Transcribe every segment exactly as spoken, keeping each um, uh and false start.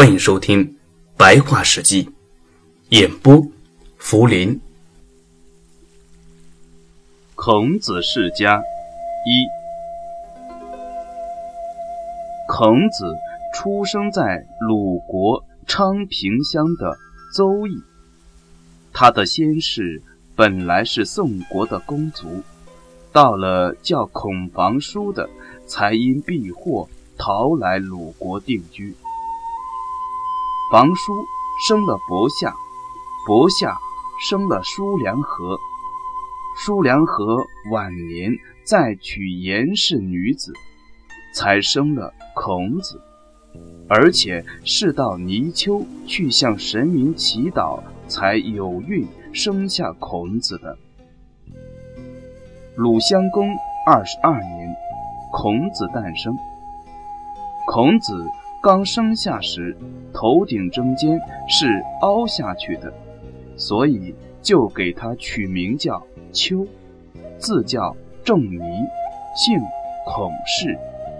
欢迎收听《白话史记》，演播福林。 孔子世家一。孔子出生在鲁国昌平乡的邹邑，他的先世本来是宋国的公族，到了叫孔房叔的，才因避祸逃来鲁国定居。房叔生了伯夏，伯夏生了叔梁纥，叔梁纥晚年再娶颜氏女子，才生了孔子，而且是到泥丘去向神明祈祷，才有孕生下孔子的。鲁襄公二十二年，孔子诞生。孔子刚生下时，头顶中间是凹下去的，所以就给他取名叫丘，字叫仲尼，姓孔氏。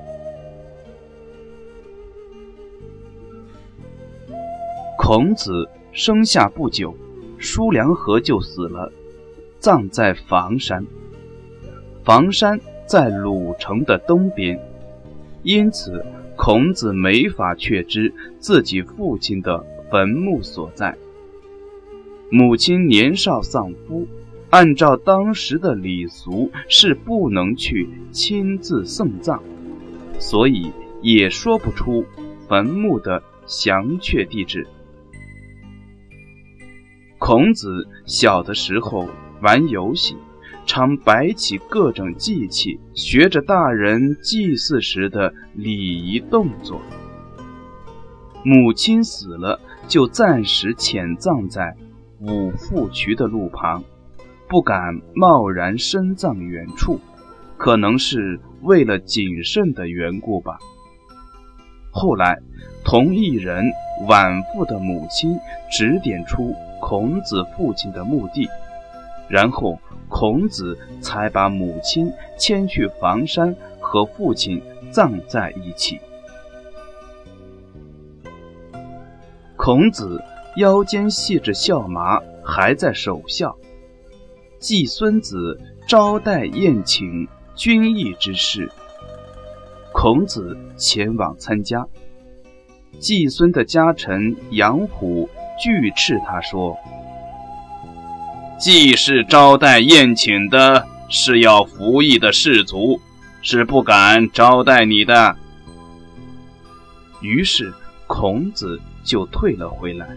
孔子生下不久，叔梁纥就死了，葬在房山。房山在鲁城的东边，因此孔子没法确知自己父亲的坟墓所在。母亲年少丧夫，按照当时的礼俗是不能去亲自送葬，所以也说不出坟墓的详确地址。孔子小的时候玩游戏，常摆起各种祭器，学着大人祭祀时的礼仪动作。母亲死了，就暂时潜葬在五父渠的路旁，不敢贸然深葬远处，可能是为了谨慎的缘故吧。后来同一人晚父的母亲指点出孔子父亲的墓地，然后孔子才把母亲迁去房山，和父亲葬在一起。孔子腰间系着孝麻，还在守孝。季孙子招待宴请军役之事，孔子前往参加。季孙的家臣杨虎拒斥他说：既是招待宴请的，是要服役的士卒，是不敢招待你的。于是孔子就退了回来。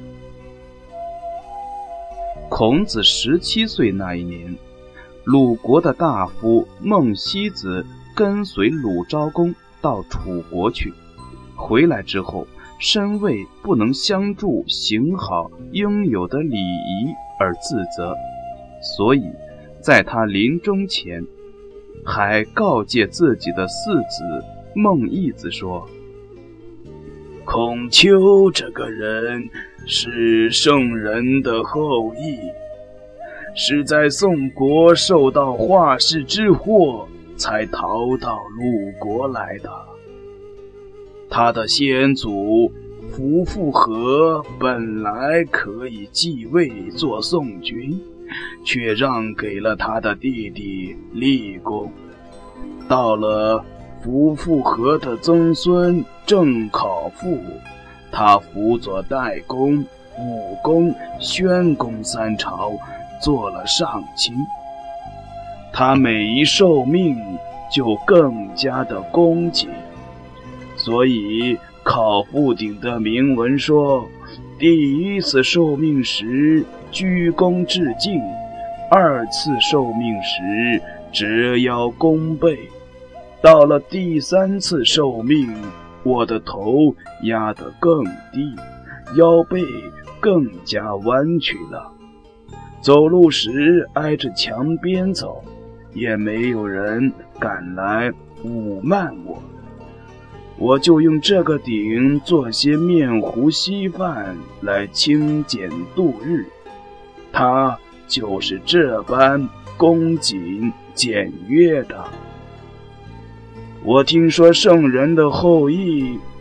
孔子十七岁那一年，鲁国的大夫孟西子跟随鲁昭公到楚国去，回来之后身为不能相助行好应有的礼仪而自责，所以在他临终前还告诫自己的四子孟义子说：孔丘这个人是圣人的后裔，是在宋国受到华氏之祸才逃到鲁国来的。他的先祖夫妇和本来可以继位做宋君，却让给了他的弟弟厉公。到了夫妇和的曾孙郑考父，他辅佐代公、武公、宣公三朝，做了上卿。他每一受命就更加的恭谨，所以考父鼎的铭文说，第一次受命时鞠躬致敬，二次受命时折腰弓背，到了第三次受命，我的头压得更低，腰背更加弯曲了。走路时挨着墙边走，也没有人敢来侮慢我。我就用这个鼎做些面糊稀饭来清简度日，它就是这般恭谨简约的。我听说圣人的后裔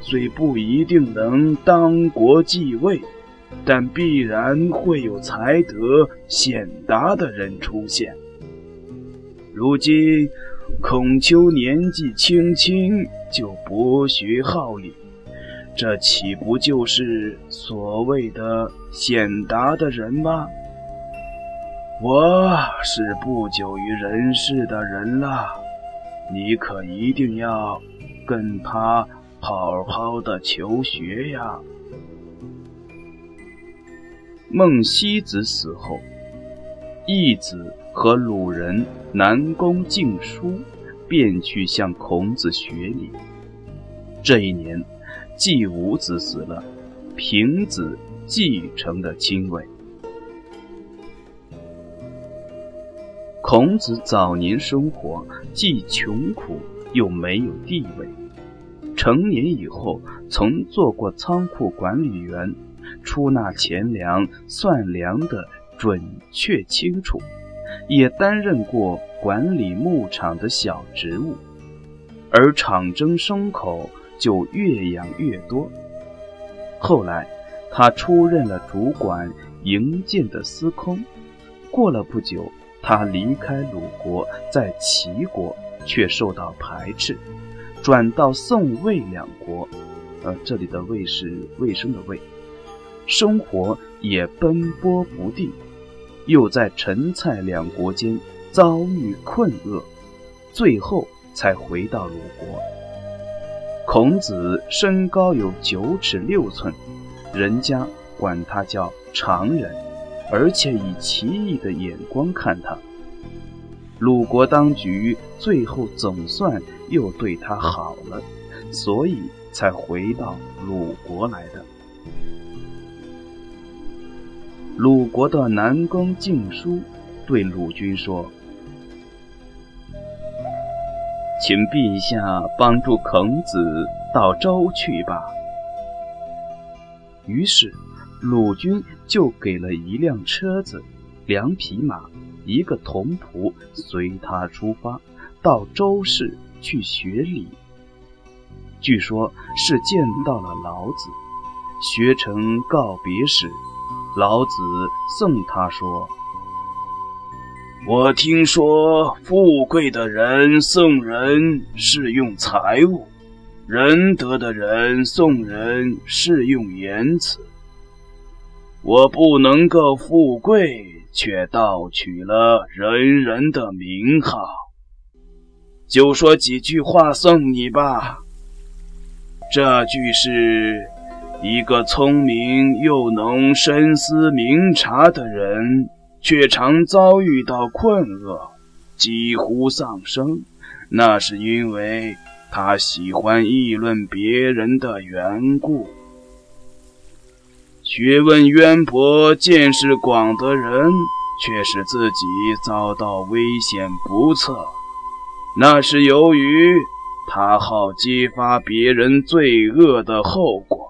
虽不一定能当国继位，但必然会有才德显达的人出现。如今孔丘年纪轻轻就博学好礼，这岂不就是所谓的显达的人吗？我是不久于人世的人了，你可一定要跟他好好的求学呀。孟西子死后，义子和鲁人南宫敬叔便去向孔子学礼。这一年，季武子死了，平子继承了亲位。孔子早年生活既穷苦又没有地位，成年以后曾做过仓库管理员，出纳钱粮算粮的准确清楚，也担任过管理牧场的小职务，而场征牲口就越养越多。后来他出任了主管营建的司空，过了不久，他离开鲁国，在齐国却受到排斥，转到宋魏两国，呃，这里的魏是卫生的魏，生活也奔波不定，又在陈蔡两国间遭遇困厄，最后才回到鲁国。孔子身高有九尺六寸，人家管他叫常人，而且以奇异的眼光看他。鲁国当局最后总算又对他好了，所以才回到鲁国来的。鲁国的南宫敬叔对鲁君说：“请陛下帮助孔子到周去吧。”于是鲁君就给了一辆车子、两匹马、一个童仆，随他出发到周氏去学礼。据说是见到了老子，学成告别时，老子赠他说：“我听说富贵的人送人是用财物，仁德的人送人是用言辞。我不能够富贵，却盗取了人人的名号，就说几句话送你吧。这句是一个聪明又能深思明察的人，却常遭遇到困厄，几乎丧生，那是因为他喜欢议论别人的缘故。学问渊博、见识广的人，却使自己遭到危险不测，那是由于他好揭发别人罪恶的后果。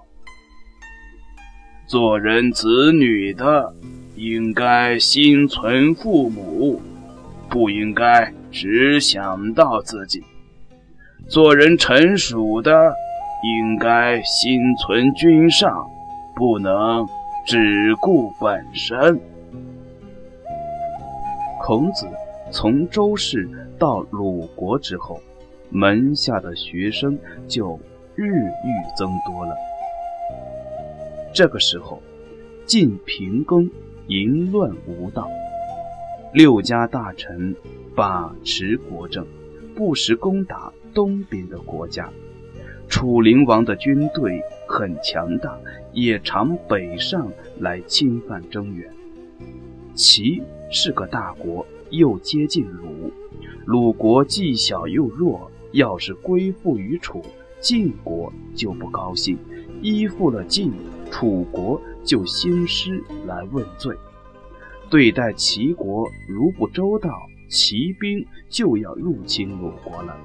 做人子女的，应该心存父母，不应该只想到自己；做人臣属的，应该心存君上，不能只顾本身。孔子从周氏到鲁国之后，门下的学生就日益增多了。这个时候，晋平公淫乱无道，六家大臣把持国政，不时攻打东边的国家。楚灵王的军队很强大，也常北上来侵犯中原。齐是个大国，又接近鲁，鲁国既小又弱，要是归附于楚，晋国就不高兴，依附了晋，楚国就兴师来问罪。对待齐国如不周到，齐兵就要入侵鲁国了。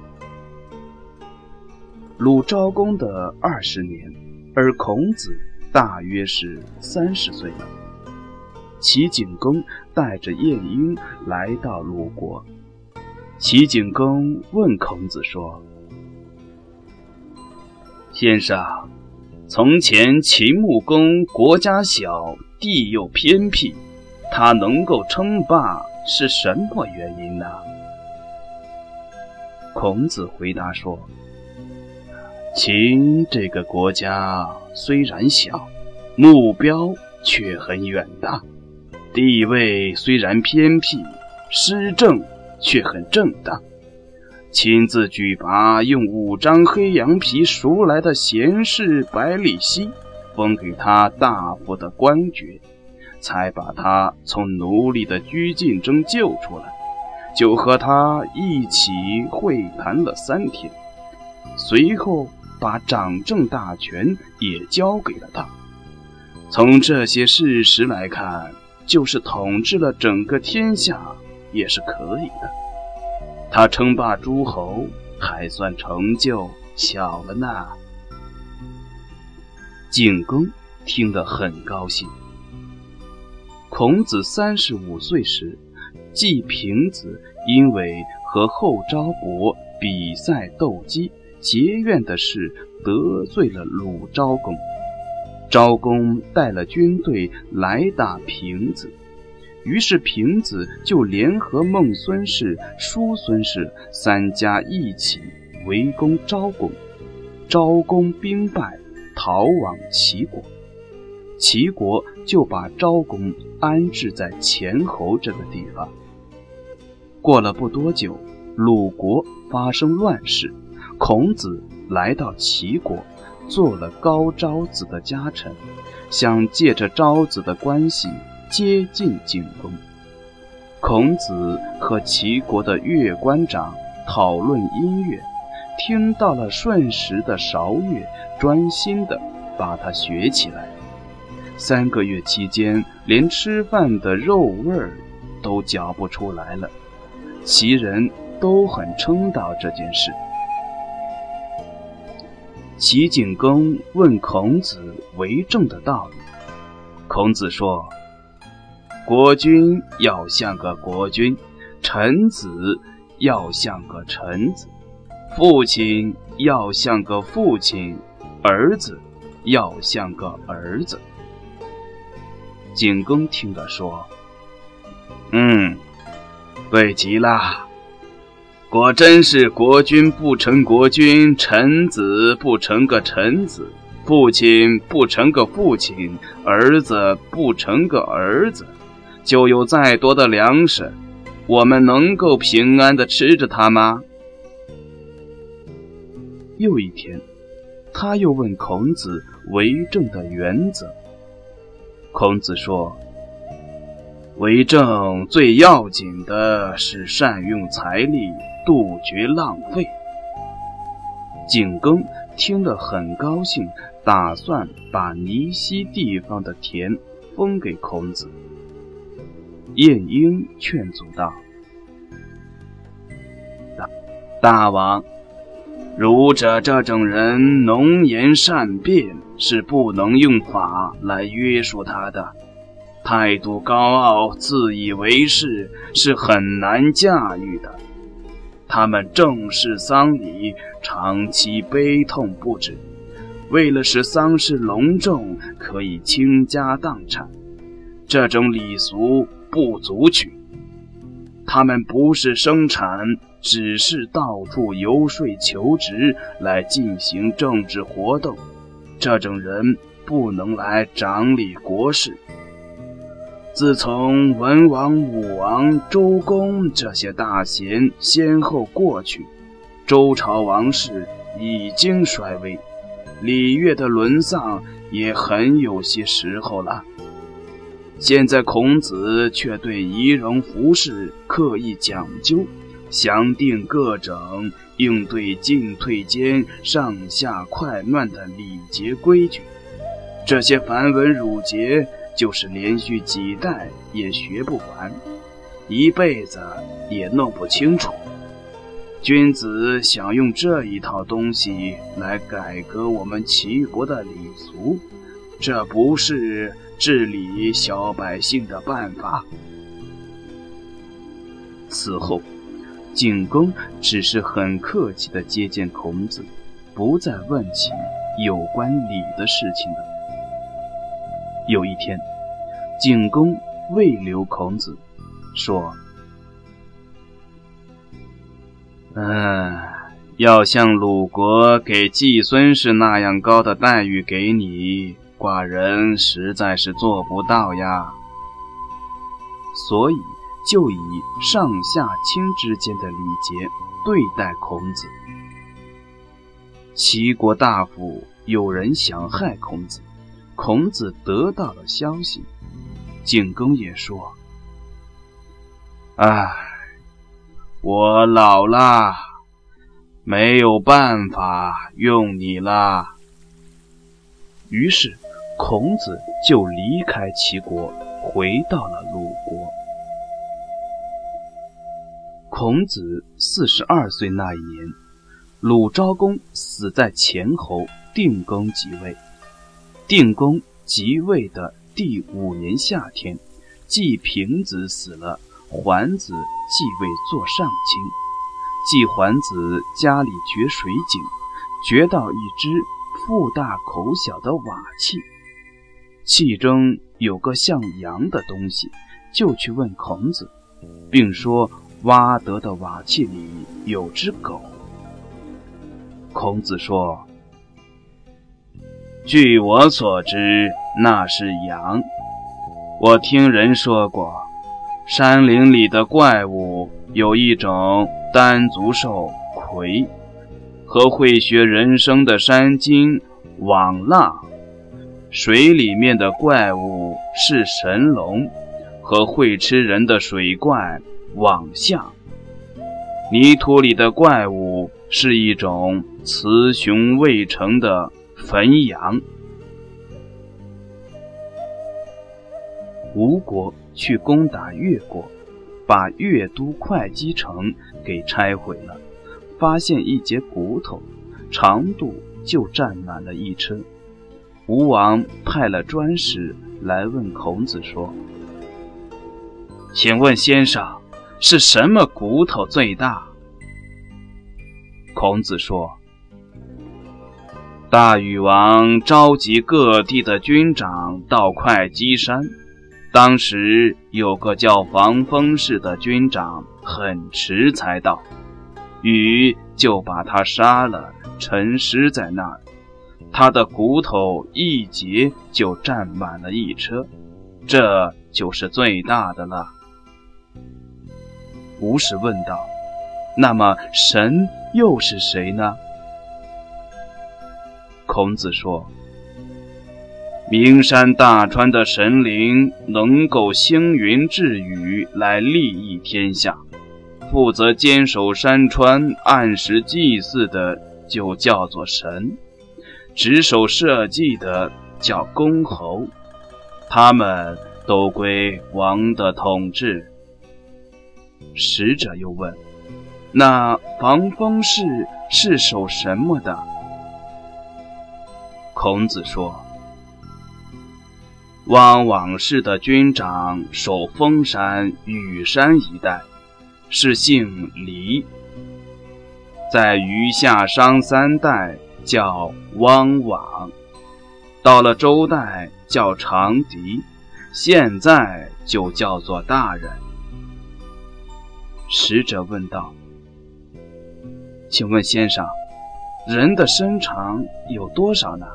鲁昭公的二十年，而孔子大约是三十岁了。齐景公带着晏婴来到鲁国，齐景公问孔子说：“ 先生，从前秦穆公国家小，地又偏僻，他能够称霸是什么原因呢？孔子回答说，秦这个国家虽然小，目标却很远大，地位虽然偏僻，施政却很正当。亲自举拔用五张黑羊皮赎来的贤士百里奚，封给他大夫的官爵，才把他从奴隶的拘禁中救出来，就和他一起会谈了三天，随后把掌政大权也交给了他。从这些事实来看，就是统治了整个天下也是可以的。他称霸诸侯，还算成就小了呢。景公听得很高兴。孔子三十五岁时，季平子因为和后昭伯比赛斗鸡结怨的事得罪了鲁昭公，昭公带了军队来打平子，于是平子就联合孟孙氏、叔孙氏三家一起围攻昭公，昭公兵败，逃往齐国。齐国就把昭公安置在前侯这个地方。过了不多久，鲁国发生乱事，孔子来到齐国，做了高昭子的家臣，想借着昭子的关系接近景公。孔子和齐国的乐官长讨论音乐，听到了瞬时的韶乐，专心地把它学起来。三个月期间，连吃饭的肉味儿都嚼不出来了。齐人都很称道这件事。齐景公问孔子为政的道理，孔子说，国君要像个国君，臣子要像个臣子，父亲要像个父亲，儿子要像个儿子。景公听了说，嗯，对极了，果真是国君不成国君，臣子不成个臣子，父亲不成个父亲，儿子不成个儿子，就有再多的粮食，我们能够平安地吃着它吗？又一天，他又问孔子为政的原则。孔子说，为政最要紧的是善用财力，杜绝浪费。景公听了很高兴，打算把尼西地方的田封给孔子。晏婴劝阻道，大大王，儒者这种人农言善辩，是不能用法来约束他的，态度高傲，自以为是，是很难驾驭的。他们正式丧礼，长期悲痛不止，为了使丧事隆重，可以倾家荡产，这种礼俗不足取。他们不是生产，只是到处游说求职来进行政治活动，这种人不能来掌理国事。自从文王、武王、周公这些大贤先后过去，周朝王室已经衰微，礼乐的沦丧也很有些时候了。现在孔子却对仪容服饰刻意讲究，详定各种应对进退间上下快乱的礼节规矩，这些繁文缛节就是连续几代也学不完，一辈子也弄不清楚。君子想用这一套东西来改革我们齐国的礼俗，这不是治理小百姓的办法。此后，景公只是很客气地接见孔子，不再问起有关礼的事情的。有一天，景公未留孔子，说：嗯，要像鲁国给季孙氏那样高的待遇给你，寡人实在是做不到呀。所以就以上下卿之间的礼节对待孔子。齐国大夫有人想害孔子，孔子得到了消息，景公也说：唉，我老了，没有办法用你了。于是孔子就离开齐国，回到了鲁国。孔子四十二岁那一年，鲁昭公死在前侯定公即位。定公即位的第五年夏天，季平子死了，桓子继位做上卿。季桓子家里掘水井，掘到一只腹大口小的瓦器，器中有个像羊的东西，就去问孔子，并说挖得的瓦器里有只狗。孔子说：据我所知，那是羊。我听人说过，山林里的怪物有一种单足兽魁，和会学人声的山精网浪；水里面的怪物是神龙，和会吃人的水怪网象；泥土里的怪物是一种雌雄未成的汾羊。吴国去攻打越国，把越都会稽城给拆毁了，发现一节骨头，长度就占满了一车。吴王派了专使来问孔子说：请问先生，是什么骨头最大？孔子说：大禹王召集各地的军长到会稽山，当时有个叫防风氏的军长很迟才到，禹就把他杀了，沉尸在那儿。他的骨头一节就占满了一车，这就是最大的了。吴使问道：那么神又是谁呢？孔子说：名山大川的神灵能够星云致雨来利益天下，负责坚守山川按时祭祀的就叫做神，值守社稷的叫公侯，他们都归王的统治。使者又问：那防风氏是守什么的？孔子说：汪往氏的军长守封山、羽山一带，是姓黎，在余下商三代叫汪往，到了周代叫长狄，现在就叫做大人。使者问道：请问先生，人的身长有多少呢？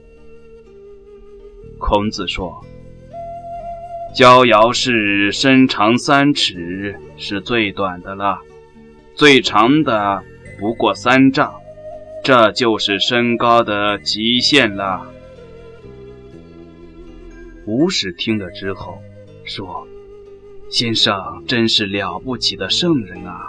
孔子说：焦尧氏身长三尺，是最短的了，最长的不过三丈，这就是身高的极限了。吴使听了之后说：先生真是了不起的圣人啊。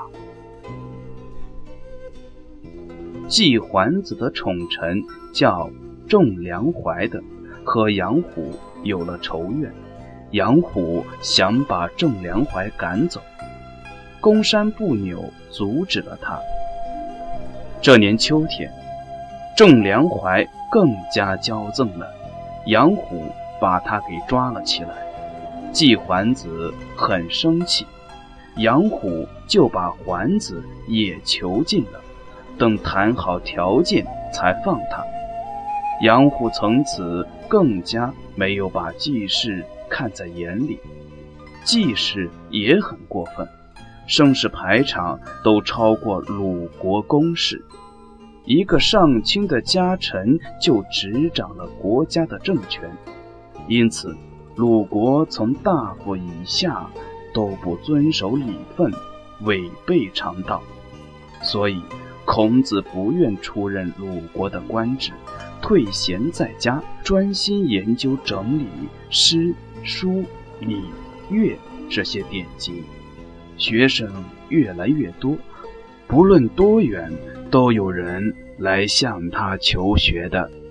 季桓子的宠臣叫仲梁怀的，和杨虎有了仇怨，杨虎想把仲梁怀赶走，公山不扭阻止了他。这年秋天，仲梁怀更加骄纵了，杨虎把他给抓了起来。季桓子很生气，杨虎就把桓子也囚禁了，等谈好条件才放他。 杨虎从此更加没有把季氏看在眼里。季氏也很过分，声势排场都超过鲁国公室，一个上卿的家臣就执掌了国家的政权，因此鲁国从大夫以下都不遵守礼分，违背常道，所以孔子不愿出任鲁国的官职，退闲在家，专心研究整理诗、书、礼、乐这些典籍。学生越来越多，不论多远，都有人来向他求学的。